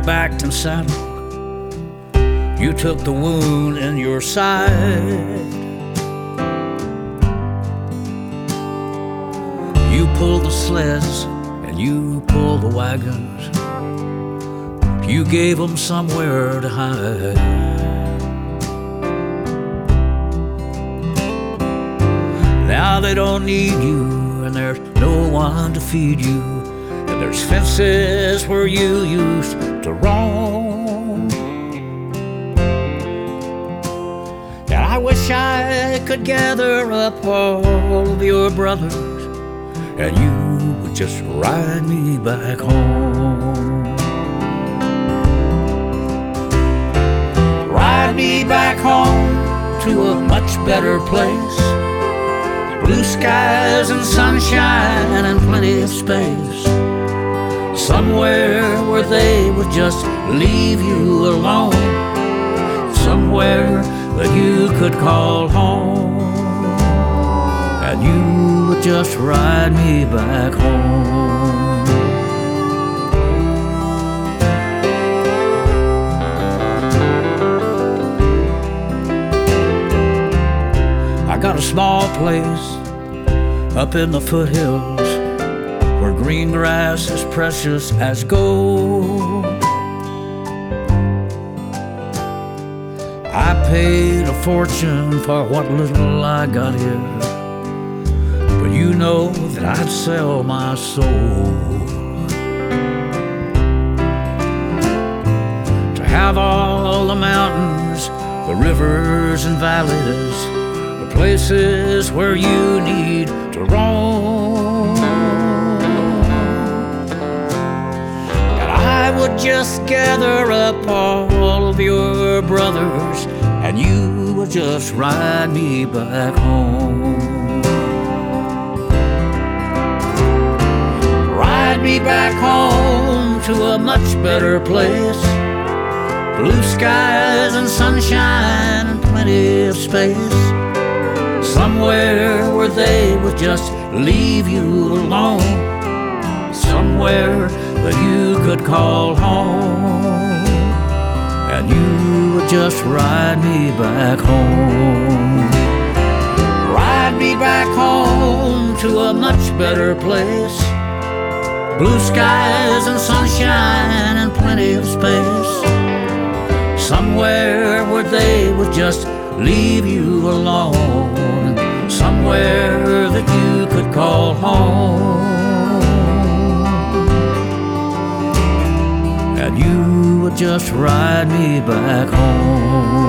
backed and saddled, you took the wound in your side. You pulled the sleds and you pulled the wagons. You gave them somewhere to hide. Now they don't need you, and there's no one to feed you, and there's fences where you used to roam. And I wish I could gather up all of your brothers, and you would just ride me back home. Ride me back home to a much better place. Blue skies and sunshine and plenty of space. Somewhere where they would just leave you alone. Somewhere that you could call home. And you would just ride me back home. I got a small place up in the foothills where green grass is precious as gold. I paid a fortune for what little I got here, but you know that I'd sell my soul to have all the mountains, the rivers and valleys, places where you need to roam. And I would just gather up all of your brothers, and you would just ride me back home. Ride me back home to a much better place. Blue skies and sunshine and plenty of space. Somewhere where they would just leave you alone. Somewhere that you could call home. And you would just ride me back home. Ride me back home to a much better place. Blue skies and sunshine and plenty of space. Somewhere where they would just leave you alone. Somewhere that you could call home. And you would just ride me back home.